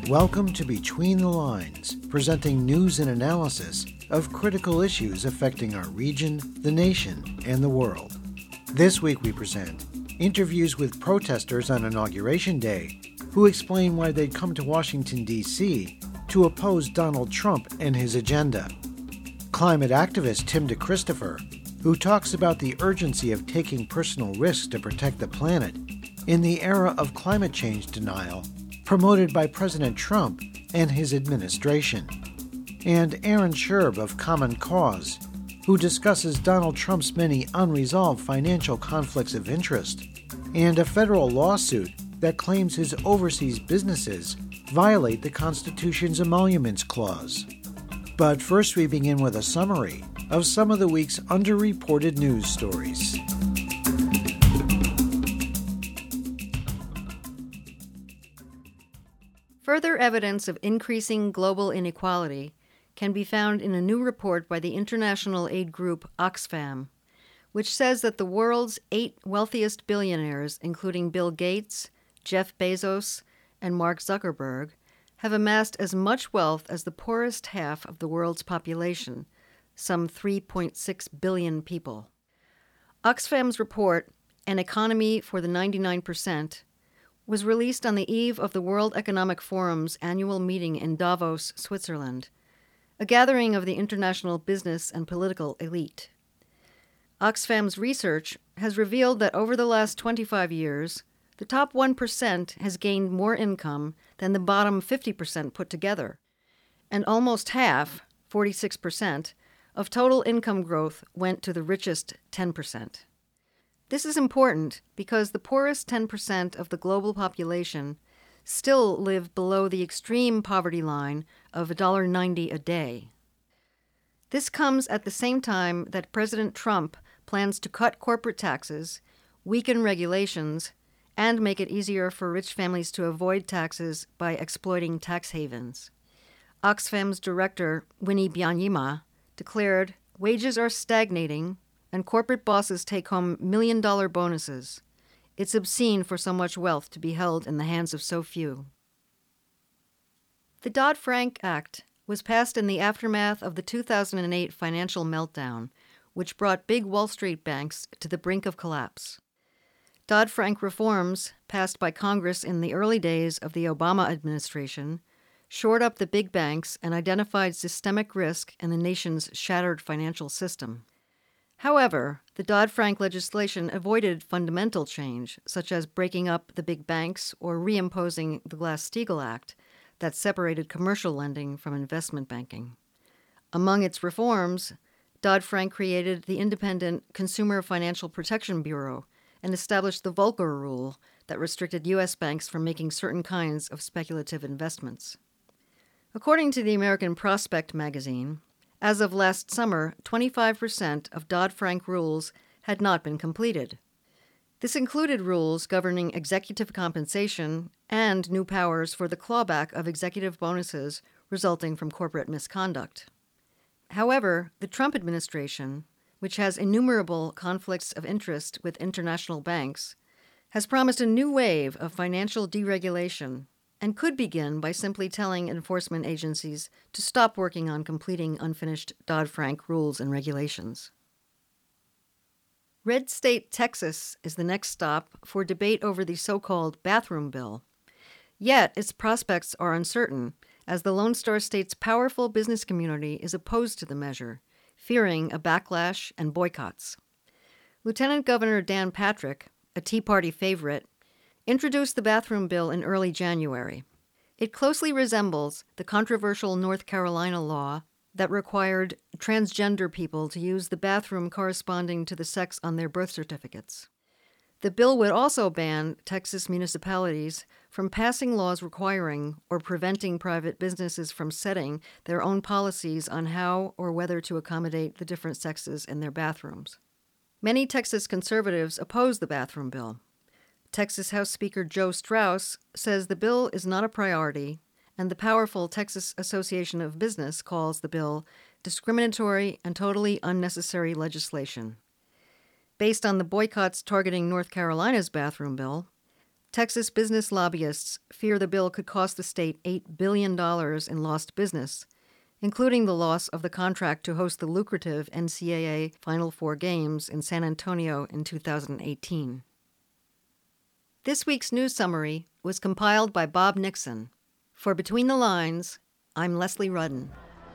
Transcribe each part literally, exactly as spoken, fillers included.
Welcome to Between the Lines, presenting news and analysis of critical issues affecting our region, the nation, and the world. This week we present interviews with protesters on Inauguration Day who explain why they'd come to Washington, D C to oppose Donald Trump and his agenda. Climate activist Tim DeChristopher, who talks about the urgency of taking personal risks to protect the planet in the era of climate change denial promoted by President Trump and his administration. And Aaron Sherb of Common Cause, who discusses Donald Trump's many unresolved financial conflicts of interest and a federal lawsuit that claims his overseas businesses violate the Constitution's Emoluments Clause. But first we begin with a summary of some of the week's underreported news stories. Further evidence of increasing global inequality can be found in a new report by the international aid group Oxfam, which says that the world's eight wealthiest billionaires, including Bill Gates, Jeff Bezos, and Mark Zuckerberg, have amassed as much wealth as the poorest half of the world's population, some three point six billion people. Oxfam's report, An Economy for the ninety-nine percent, was released on the eve of the World Economic Forum's annual meeting in Davos, Switzerland, a gathering of the international business and political elite. Oxfam's research has revealed that over the last twenty-five years, the top one percent has gained more income than the bottom fifty percent put together, and almost half, forty-six percent, of total income growth went to the richest ten percent. This is important because the poorest ten percent of the global population still live below the extreme poverty line of one dollar ninety a day. This comes at the same time that President Trump plans to cut corporate taxes, weaken regulations, and make it easier for rich families to avoid taxes by exploiting tax havens. Oxfam's director, Winnie Byanyima, declared, "Wages are stagnating, and corporate bosses take home million-dollar bonuses. It's obscene for so much wealth to be held in the hands of so few." The Dodd-Frank Act was passed in the aftermath of the two thousand eight financial meltdown, which brought big Wall Street banks to the brink of collapse. Dodd-Frank reforms, passed by Congress in the early days of the Obama administration, shored up the big banks and identified systemic risk in the nation's shattered financial system. However, the Dodd-Frank legislation avoided fundamental change, such as breaking up the big banks or reimposing the Glass-Steagall Act that separated commercial lending from investment banking. Among its reforms, Dodd-Frank created the independent Consumer Financial Protection Bureau and established the Volcker Rule that restricted U S banks from making certain kinds of speculative investments. According to the American Prospect magazine, as of last summer, twenty-five percent of Dodd-Frank rules had not been completed. This included rules governing executive compensation and new powers for the clawback of executive bonuses resulting from corporate misconduct. However, the Trump administration, which has innumerable conflicts of interest with international banks, has promised a new wave of financial deregulation and could begin by simply telling enforcement agencies to stop working on completing unfinished Dodd-Frank rules and regulations. Red State, Texas is the next stop for debate over the so-called bathroom bill. Yet its prospects are uncertain, as the Lone Star State's powerful business community is opposed to the measure, fearing a backlash and boycotts. Lieutenant Governor Dan Patrick, a Tea Party favorite, introduced the bathroom bill in early January. It closely resembles the controversial North Carolina law that required transgender people to use the bathroom corresponding to the sex on their birth certificates. The bill would also ban Texas municipalities from passing laws requiring or preventing private businesses from setting their own policies on how or whether to accommodate the different sexes in their bathrooms. Many Texas conservatives oppose the bathroom bill. Texas House Speaker Joe Straus says the bill is not a priority, and the powerful Texas Association of Business calls the bill discriminatory and totally unnecessary legislation. Based on the boycotts targeting North Carolina's bathroom bill, Texas business lobbyists fear the bill could cost the state eight billion dollars in lost business, including the loss of the contract to host the lucrative N C double A Final Four games in San Antonio in two thousand eighteen. This week's news summary was compiled by Bob Nixon. For Between the Lines, I'm Leslie Rudden.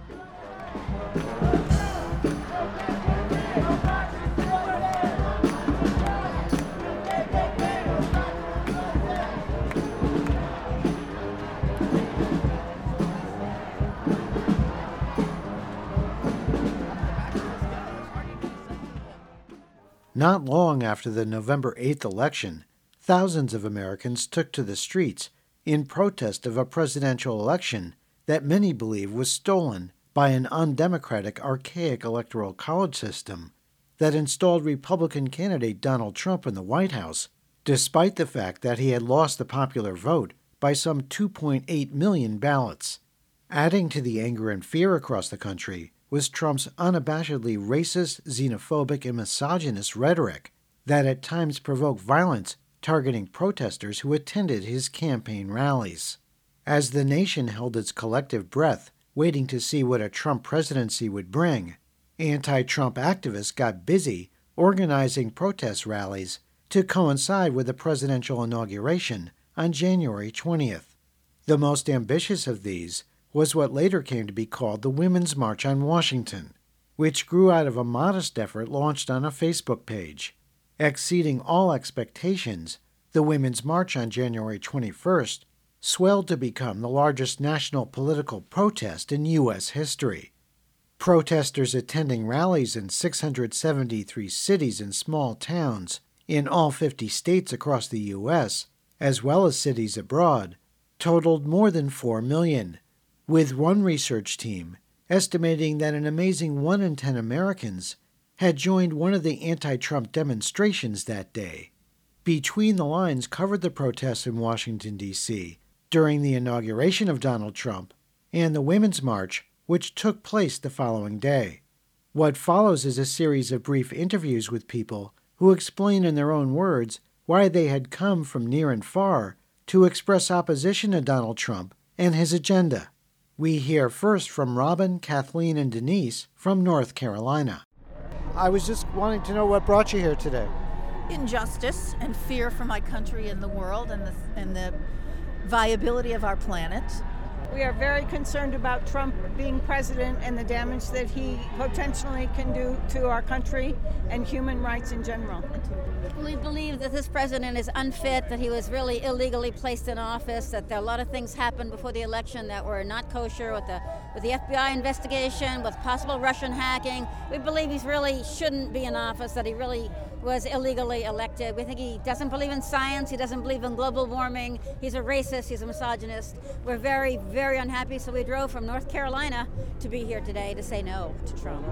Not long after the November eighth election, thousands of Americans took to the streets in protest of a presidential election that many believe was stolen by an undemocratic, archaic electoral college system that installed Republican candidate Donald Trump in the White House, despite the fact that he had lost the popular vote by some two point eight million ballots. Adding to the anger and fear across the country was Trump's unabashedly racist, xenophobic, and misogynist rhetoric that at times provoked violence targeting protesters who attended his campaign rallies. As the nation held its collective breath, waiting to see what a Trump presidency would bring, anti-Trump activists got busy organizing protest rallies to coincide with the presidential inauguration on January twentieth. The most ambitious of these was what later came to be called the Women's March on Washington, which grew out of a modest effort launched on a Facebook page. Exceeding all expectations, the Women's March on January twenty-first swelled to become the largest national political protest in U S history. Protesters attending rallies in six hundred seventy-three cities and small towns in all fifty states across the U S, as well as cities abroad, totaled more than four million, with one research team estimating that an amazing one in ten Americans had joined one of the anti-Trump demonstrations that day. Between the Lines covered the protests in Washington, D C during the inauguration of Donald Trump and the Women's March, which took place the following day. What follows is a series of brief interviews with people who explain in their own words why they had come from near and far to express opposition to Donald Trump and his agenda. We hear first from Robin, Kathleen, and Denise from North Carolina. I was just wanting to know what brought you here today. Injustice and fear for my country and the world and the, and the viability of our planet. We are very concerned about Trump being president and the damage that he potentially can do to our country and human rights in general. We believe that this president is unfit, that he was really illegally placed in office, that there, a lot of things happened before the election that were not kosher with the with the F B I investigation, with possible Russian hacking. We believe he really shouldn't be in office, that he really was illegally elected. We think he doesn't believe in science, he doesn't believe in global warming, he's a racist, he's a misogynist. We're very, very unhappy, so we drove from North Carolina to be here today to say no to Trump.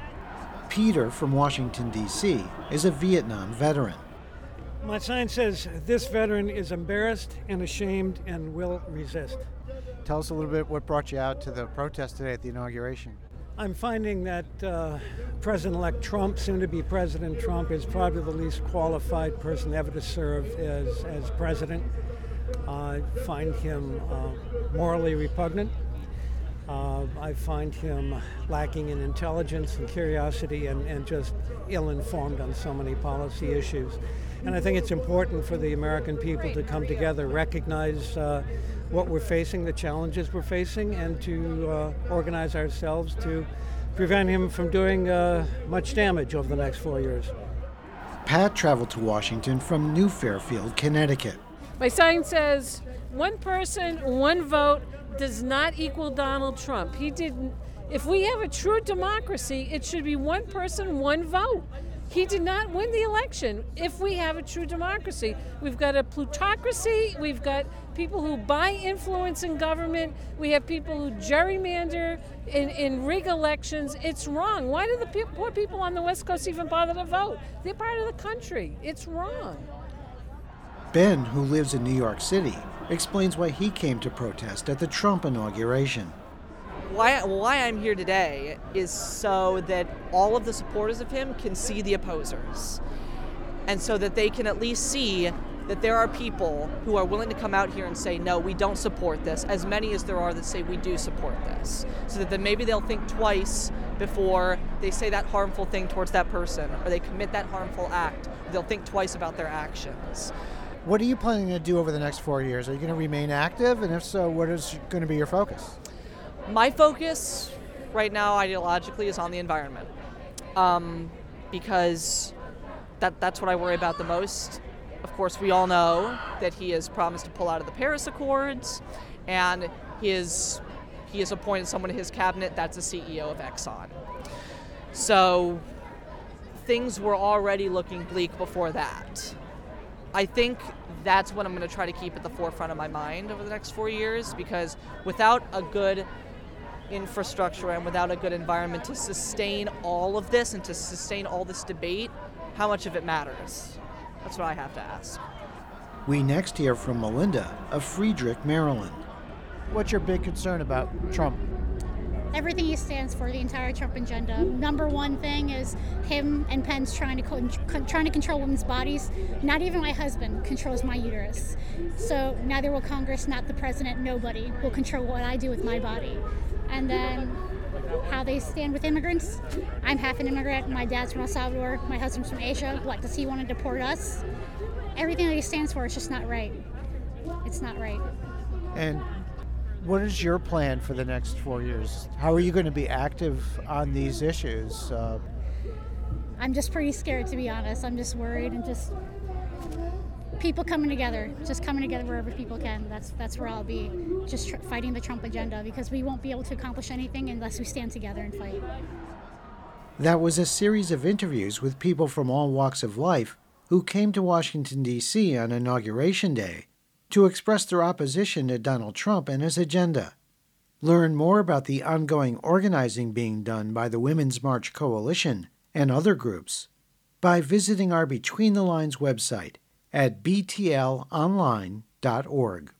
Peter from Washington, D C is a Vietnam veteran. My sign says, this veteran is embarrassed and ashamed and will resist. Tell us a little bit what brought you out to the protest today at the inauguration. I'm finding that uh, President-elect Trump, soon-to-be President Trump, is probably the least qualified person ever to serve as, as president. I find him uh, morally repugnant. Uh, I find him lacking in intelligence and curiosity and, and just ill-informed on so many policy issues. And I think it's important for the American people to come together, recognize uh, what we're facing, the challenges we're facing, and to uh, organize ourselves to prevent him from doing uh, much damage over the next four years. Pat traveled to Washington from New Fairfield, Connecticut. My sign says, one person, one vote does not equal Donald Trump. He didn't. If we have a true democracy, it should be one person, one vote. He did not win the election. If we have a true democracy, we've got a plutocracy, we've got people who buy influence in government, we have people who gerrymander in, in rig elections. It's wrong. Why do the pe- poor people on the West Coast even bother to vote? They're part of the country. It's wrong. Ben, who lives in New York City, explains why he came to protest at the Trump inauguration. Why, why I'm here today is so that all of the supporters of him can see the opposers, and so that they can at least see that there are people who are willing to come out here and say, no, we don't support this, as many as there are that say we do support this. So that then maybe they'll think twice before they say that harmful thing towards that person, or they commit that harmful act. They'll think twice about their actions. What are you planning to do over the next four years? Are you going to remain active? And if so, what is going to be your focus? My focus right now ideologically is on the environment. Um, because that that's what I worry about the most. Of course, we all know that he has promised to pull out of the Paris Accords, and he is, he has appointed someone in his cabinet that's the C E O of Exxon. So things were already looking bleak before that. I think that's what I'm going to try to keep at the forefront of my mind over the next four years, because without a good infrastructure and without a good environment to sustain all of this and to sustain all this debate, how much of it matters? That's what I have to ask. We next hear from Melinda of Friedrich, Maryland. What's your big concern about Trump? Everything he stands for, the entire Trump agenda. Number one thing is him and Pence trying to co- co- trying to control women's bodies. Not even my husband controls my uterus. So neither will Congress, not the president, nobody will control what I do with my body. And then how they stand with immigrants. I'm half an immigrant. My dad's from El Salvador. My husband's from Asia. What, does he want to deport us? Everything that he stands for is just not right. It's not right. And what is your plan for the next four years? How are you going to be active on these issues? Uh, I'm just pretty scared, to be honest. I'm just worried and just people coming together, just coming together wherever people can. That's that's where I'll be, just tr- fighting the Trump agenda, because we won't be able to accomplish anything unless we stand together and fight. That was a series of interviews with people from all walks of life who came to Washington, D C on Inauguration Day to express their opposition to Donald Trump and his agenda. Learn more about the ongoing organizing being done by the Women's March Coalition and other groups by visiting our Between the Lines website at b t l online dot org.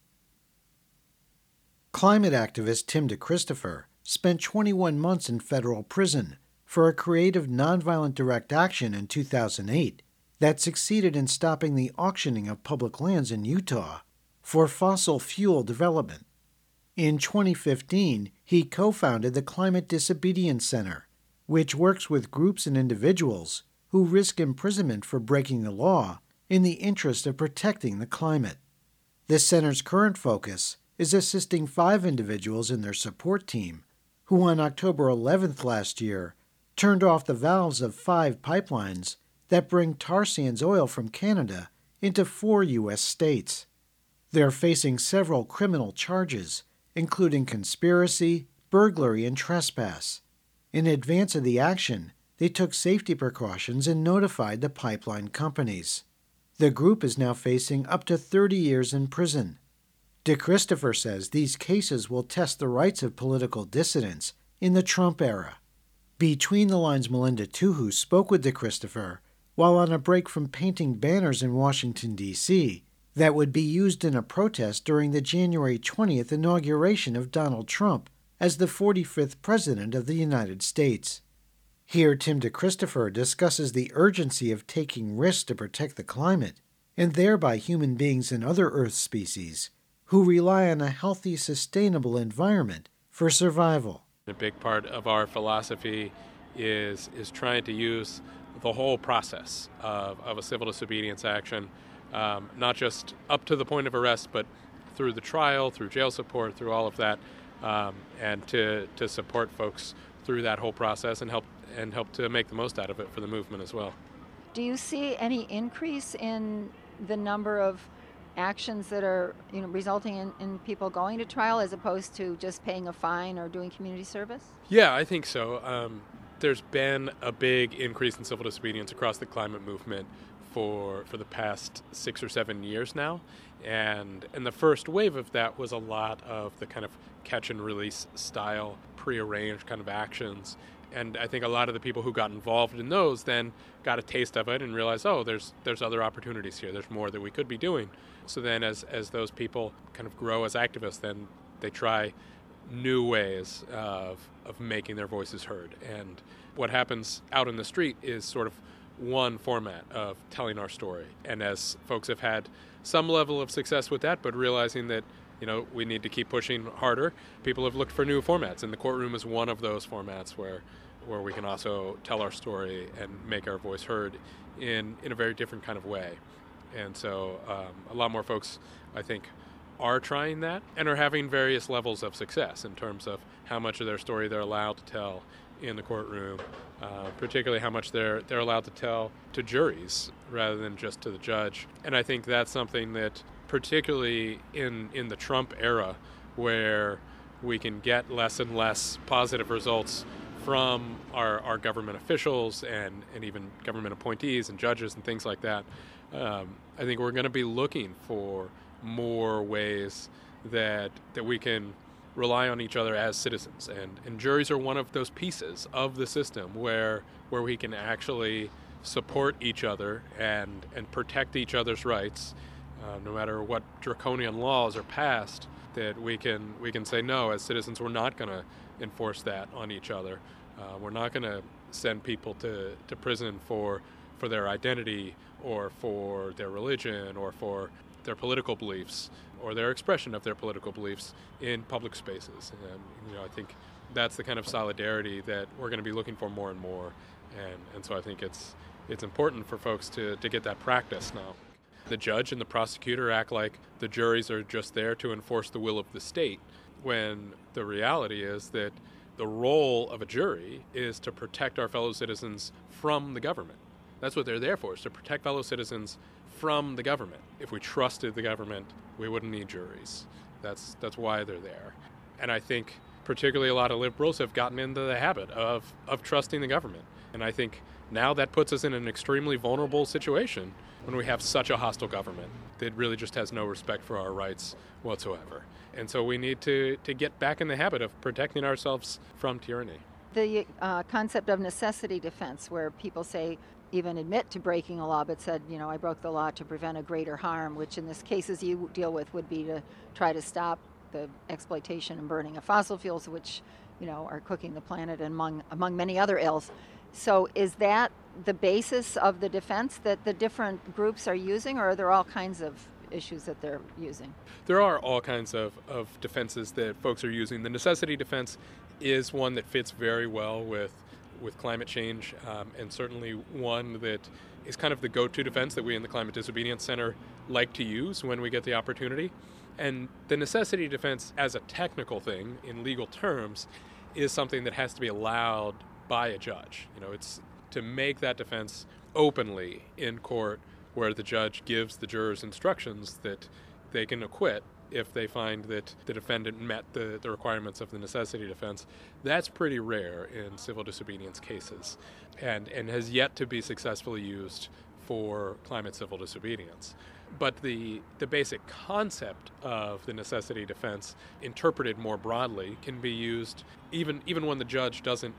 Climate activist Tim DeChristopher spent twenty-one months in federal prison for a creative nonviolent direct action in two thousand eight that succeeded in stopping the auctioning of public lands in Utah for fossil fuel development. In twenty fifteen, he co-founded the Climate Disobedience Center, which works with groups and individuals who risk imprisonment for breaking the law in the interest of protecting the climate. The center's current focus is assisting five individuals in their support team who on October eleventh last year turned off the valves of five pipelines that bring tar sands oil from Canada into four U S states. They're facing several criminal charges, including conspiracy, burglary, and trespass. In advance of the action, they took safety precautions and notified the pipeline companies. The group is now facing up to thirty years in prison. DeChristopher says these cases will test the rights of political dissidents in the Trump era. Between the Lines' Melinda Tuhu spoke with DeChristopher while on a break from painting banners in Washington, D C that would be used in a protest during the January twentieth inauguration of Donald Trump as the forty-fifth President of the United States. Here, Tim DeChristopher discusses the urgency of taking risks to protect the climate, and thereby human beings and other Earth species, who rely on a healthy, sustainable environment for survival. A big part of our philosophy is is trying to use the whole process of, of a civil disobedience action, um, not just up to the point of arrest, but through the trial, through jail support, through all of that, um, and to, to support folks through that whole process and help and help to make the most out of it for the movement as well. Do you see any increase in the number of actions that are, you know, resulting in, in people going to trial as opposed to just paying a fine or doing community service? Yeah, I think so. Um, there's been a big increase in civil disobedience across the climate movement for for the past six or seven years now. And and the first wave of that was a lot of the kind of catch and release style, prearranged kind of actions. And I think a lot of the people who got involved in those then got a taste of it and realized, oh, there's there's other opportunities here. There's more that we could be doing. So then as, as those people kind of grow as activists, then they try new ways of of making their voices heard. And what happens out in the street is sort of one format of telling our story. And as folks have had some level of success with that, but realizing that, you know, we need to keep pushing harder, people have looked for new formats. And the courtroom is one of those formats where where we can also tell our story and make our voice heard in, in a very different kind of way. And so um, a lot more folks, I think, are trying that and are having various levels of success in terms of how much of their story they're allowed to tell in the courtroom, uh, particularly how much they're they're allowed to tell to juries rather than just to the judge. And I think that's something that, particularly in, in the Trump era, where we can get less and less positive results from our, our government officials and, and even government appointees and judges and things like that, um, I think we're going to be looking for more ways that that we can rely on each other as citizens. And, and juries are one of those pieces of the system where where we can actually support each other and, and protect each other's rights, uh, no matter what draconian laws are passed, that we can we can say, no, as citizens, we're not going to enforce that on each other. Uh, we're not going to send people to, to prison for for their identity or for their religion or for their political beliefs or their expression of their political beliefs in public spaces. And, you know, I think that's the kind of solidarity that we're going to be looking for more and more. And, and so I think it's it's important for folks to, to get that practice now. The judge and the prosecutor act like the juries are just there to enforce the will of the state, when the reality is that the role of a jury is to protect our fellow citizens from the government. That's what they're there for, is to protect fellow citizens from the government. If we trusted the government, we wouldn't need juries. That's that's why they're there. And I think particularly a lot of liberals have gotten into the habit of, of trusting the government. And I think now that puts us in an extremely vulnerable situation when we have such a hostile government that really just has no respect for our rights whatsoever. And so we need to, to get back in the habit of protecting ourselves from tyranny. The uh, concept of necessity defense, where people say, even admit to breaking a law, but said, you know, I broke the law to prevent a greater harm, which in this cases you deal with would be to try to stop the exploitation and burning of fossil fuels, which, you know, are cooking the planet and among among many other ills. So is that the basis of the defense that the different groups are using, or are there all kinds of issues that they're using? There are all kinds of, of defenses that folks are using. The necessity defense is one that fits very well with with climate change, um, and certainly one that is kind of the go-to defense that we in the Climate Disobedience Center like to use when we get the opportunity. And the necessity defense, as a technical thing in legal terms, is something that has to be allowed by a judge. You know, it's to make that defense openly in court, where the judge gives the jurors instructions that they can acquit if they find that the defendant met the, the requirements of the necessity defense. That's pretty rare in civil disobedience cases, and, and has yet to be successfully used for climate civil disobedience. But the, the basic concept of the necessity defense, interpreted more broadly, can be used even, even when the judge doesn't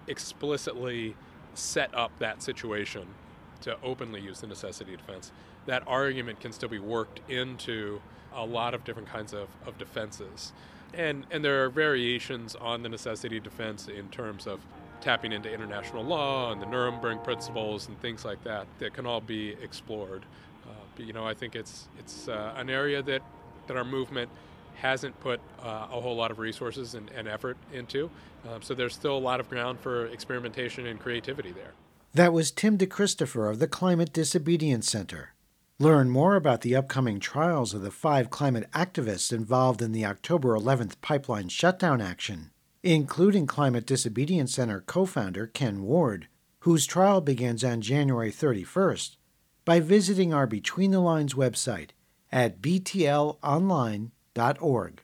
explicitly set up that situation to openly use the necessity defense. That argument can still be worked into a lot of different kinds of, of defenses. And and there are variations on the necessity defense in terms of tapping into international law and the Nuremberg principles and things like that that can all be explored. Uh, but, you know, I think it's it's uh, an area that, that our movement hasn't put uh, a whole lot of resources and, and effort into. Um, so there's still a lot of ground for experimentation and creativity there. That was Tim DeChristopher of the Climate Disobedience Center. Learn more about the upcoming trials of the five climate activists involved in the October eleventh pipeline shutdown action, including Climate Disobedience Center co-founder Ken Ward, whose trial begins on January thirty-first, by visiting our Between the Lines website at b t l online dot org.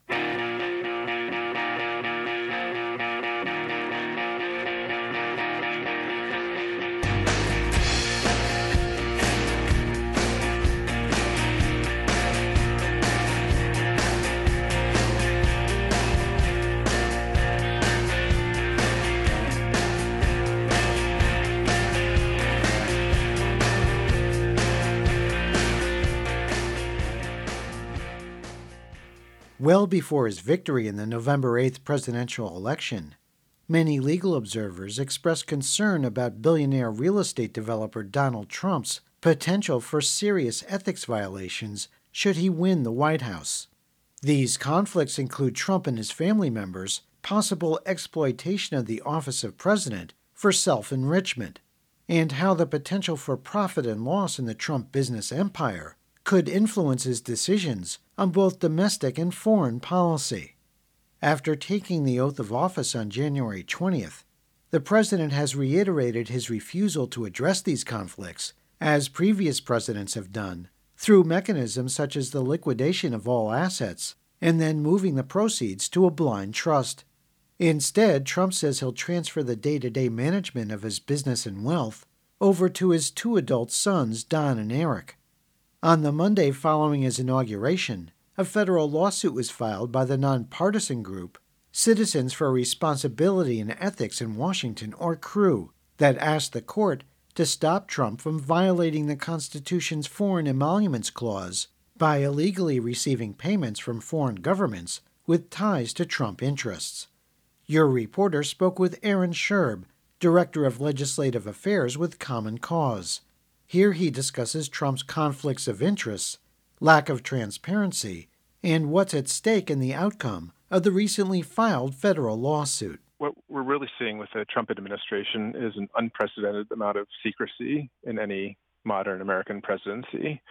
Well before his victory in the November eighth presidential election, Many legal observers express concern about billionaire real estate developer Donald Trump's potential for serious ethics violations should he win the White House. These conflicts include Trump and his family members' possible exploitation of the office of president for self-enrichment, and how the potential for profit and loss in the Trump business empire could influence his decisions on both domestic and foreign policy. After taking the oath of office on January twentieth, the president has reiterated his refusal to address these conflicts, as previous presidents have done, through mechanisms such as the liquidation of all assets and then moving the proceeds to a blind trust. Instead, Trump says he'll transfer the day-to-day management of his business and wealth over to his two adult sons, Don and Eric. On the Monday following his inauguration, a federal lawsuit was filed by the nonpartisan group Citizens for Responsibility and Ethics in Washington, or C R E W, that asked the court to stop Trump from violating the Constitution's Foreign Emoluments Clause by illegally receiving payments from foreign governments with ties to Trump interests. Your reporter spoke with Aaron Sherb, Director of Legislative Affairs with Common Cause. Here he discusses Trump's conflicts of interest, lack of transparency, and what's at stake in the outcome of the recently filed federal lawsuit. What we're really seeing with the Trump administration is an unprecedented amount of secrecy in any modern American presidency,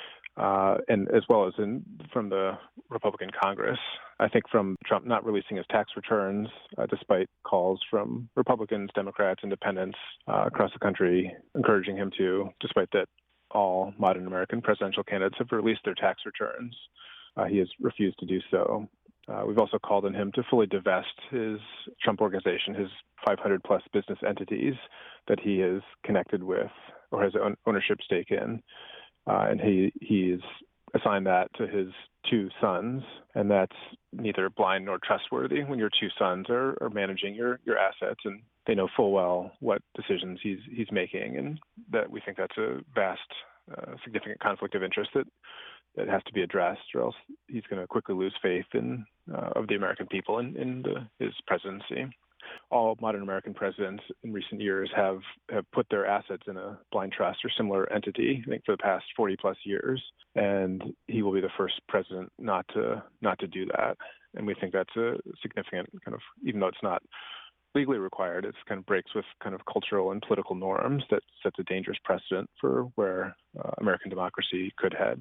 uh, and as well as in from the Republican Congress. I think from Trump not releasing his tax returns, uh, despite calls from Republicans, Democrats, Independents uh, across the country encouraging him to, despite that all modern American presidential candidates have released their tax returns. Uh, he has refused to do so. Uh, we've also called on him to fully divest his Trump Organization, his five hundred plus business entities that he is connected with or has an ownership stake in. Uh, and he he's assigned that to his two sons, and that's neither blind nor trustworthy when your two sons are, are managing your, your assets, and they know full well what decisions he's he's making, and that we think that's a vast, uh, significant conflict of interest that that has to be addressed, or else he's going to quickly lose faith in uh, of the American people in, in the, his presidency. All modern American presidents in recent years have, have put their assets in a blind trust or similar entity, I think, for the past forty plus years, and he will be the first president not to not to do that. And we think that's a significant kind of, even though it's not legally required, it kind of breaks with kind of cultural and political norms that sets a dangerous precedent for where uh, American democracy could head.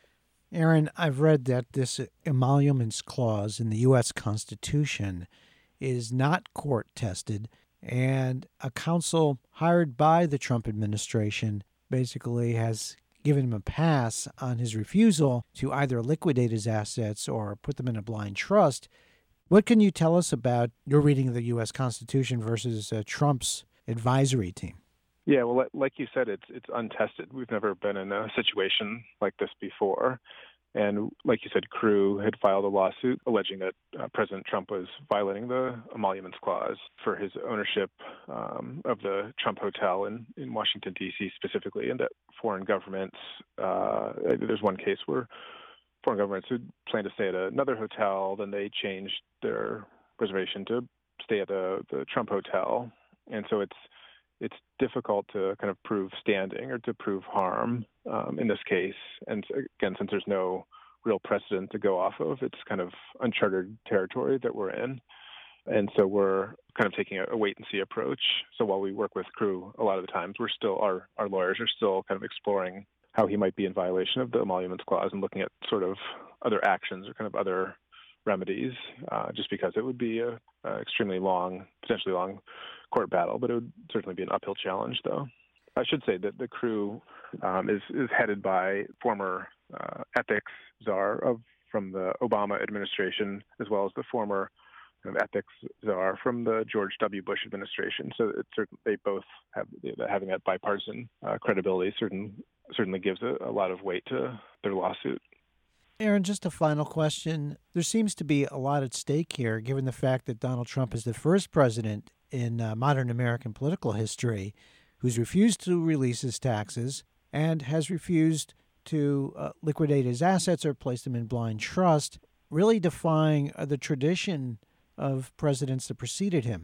Aaron, I've read that this emoluments clause in the U S Constitution is not court-tested, and a counsel hired by the Trump administration basically has given him a pass on his refusal to either liquidate his assets or put them in a blind trust. What can you tell us about your reading of the U S Constitution versus uh, Trump's advisory team? Yeah, well, like you said, it's it's untested. We've never been in a situation like this before. And like you said, C R E W had filed a lawsuit alleging that uh, President Trump was violating the emoluments clause for his ownership um, of the Trump Hotel in, in Washington, D C specifically, and that foreign governments, uh, there's one case where foreign governments who planned to stay at another hotel, then they changed their reservation to stay at the, the Trump Hotel. And so it's it's difficult to kind of prove standing or to prove harm um, in this case. And again, since there's no real precedent to go off of, it's kind of uncharted territory that we're in. And so we're kind of taking a wait and see approach. So while we work with C R E W, a lot of the times we're still, our, our lawyers are still kind of exploring how he might be in violation of the emoluments clause and looking at sort of other actions or kind of other remedies, uh, just because it would be a, a extremely long, potentially long court battle, but it would certainly be an uphill challenge, though. I should say that the C R E W um, is, is headed by former uh, ethics czar of from the Obama administration, as well as the former kind of ethics czar from the George W. Bush administration. So it's certain, they both have having that bipartisan uh, credibility. Certain certainly gives a, a lot of weight to their lawsuit. Aaron, just a final question. There seems to be a lot at stake here, given the fact that Donald Trump is the first president in uh, modern American political history who's refused to release his taxes and has refused to uh, liquidate his assets or place them in blind trust, really defying uh, the tradition of presidents that preceded him.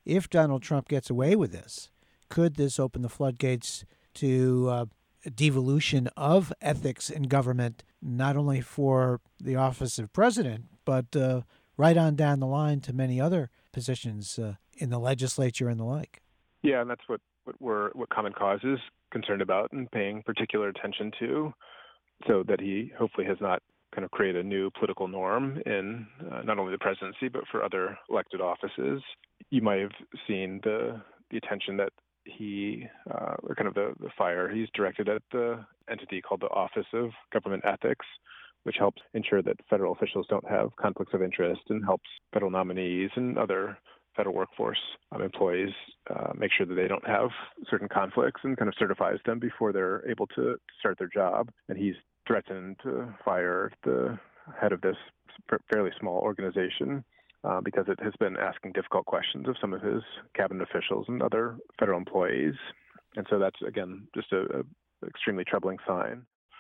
if Donald Trump gets away with this, could this open the floodgates to uh, devolution of ethics in government, not only for the office of president, but uh, right on down the line to many other positions uh, in the legislature and the like? Yeah, and that's what, what we're what Common Cause is concerned about and paying particular attention to, so that he hopefully has not kind of created a new political norm in uh, not only the presidency but for other elected offices. You might have seen the the attention that he, uh, or kind of the, the fire he's directed at the entity called the Office of Government Ethics, which helps ensure that federal officials don't have conflicts of interest and helps federal nominees and other federal workforce um, employees uh, make sure that they don't have certain conflicts, and kind of certifies them before they're able to start their job. And he's threatened to fire the head of this fairly small organization uh, because it has been asking difficult questions of some of his cabinet officials and other federal employees. And so that's, again, just a, a extremely troubling sign.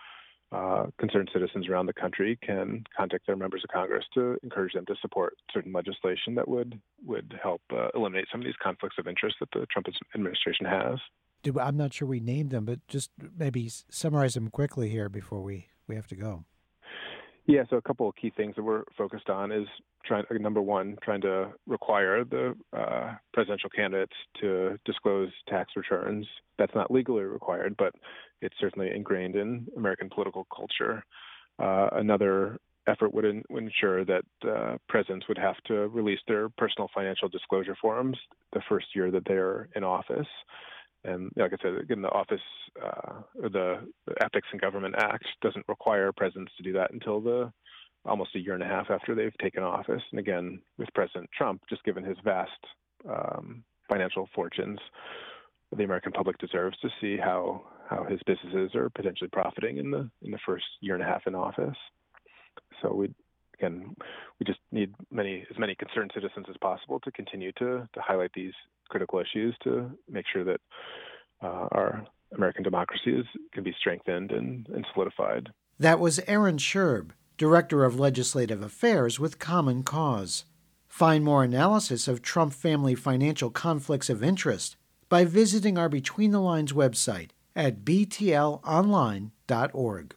Uh, concerned citizens around the country can contact their members of Congress to encourage them to support certain legislation that would would help uh, eliminate some of these conflicts of interest that the Trump administration has. I'm not sure we named them, but just maybe summarize them quickly here before we, we have to go. Yeah, so a couple of key things that we're focused on is trying, number one, trying to require the uh, presidential candidates to disclose tax returns. That's not legally required, but it's certainly ingrained in American political culture. Uh, another effort would, in, would ensure that uh, presidents would have to release their personal financial disclosure forms the first year that they're in office. And like I said, again, the office, uh, or the, the Ethics in Government Act doesn't require presidents to do that until the almost a year and a half after they've taken office. And again, with President Trump, just given his vast um, financial fortunes, the American public deserves to see how, how his businesses are potentially profiting in the in the first year and a half in office. So we again, we just need many as many concerned citizens as possible to continue to to highlight these critical issues to make sure that uh, our American democracy is, can be strengthened and, and solidified. That was Aaron Sherb, Director of Legislative Affairs with Common Cause. Find more analysis of Trump family financial conflicts of interest by visiting our Between the Lines website at b t l online dot org.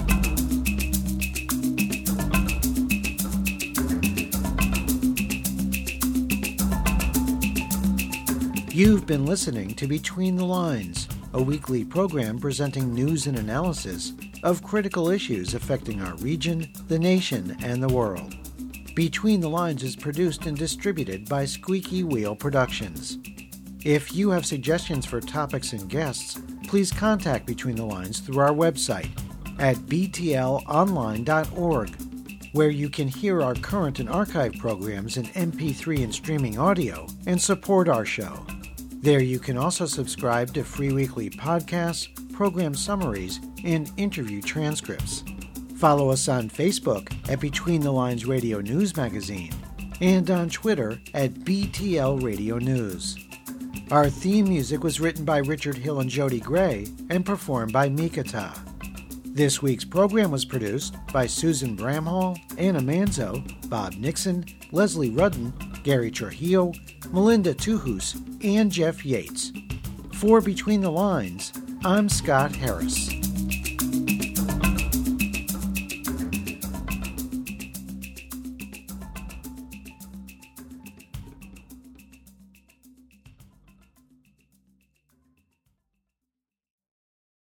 You've been listening to Between the Lines, a weekly program presenting news and analysis of critical issues affecting our region, the nation, and the world. Between the Lines is produced and distributed by Squeaky Wheel Productions. If you have suggestions for topics and guests, please contact Between the Lines through our website at b t l online dot org, where you can hear our current and archive programs in M P three and streaming audio and support our show. There you can also subscribe to free weekly podcasts, program summaries, and interview transcripts. Follow us on Facebook at Between the Lines Radio News Magazine and on Twitter at B T L Radio News. Our theme music was written by Richard Hill and Jody Gray and performed by Mikata. This week's program was produced by Susan Bramhall, Anna Manzo, Bob Nixon, Leslie Rudden, Gary Trujillo, Melinda Tuhus, and Jeff Yates. For Between the Lines, I'm Scott Harris.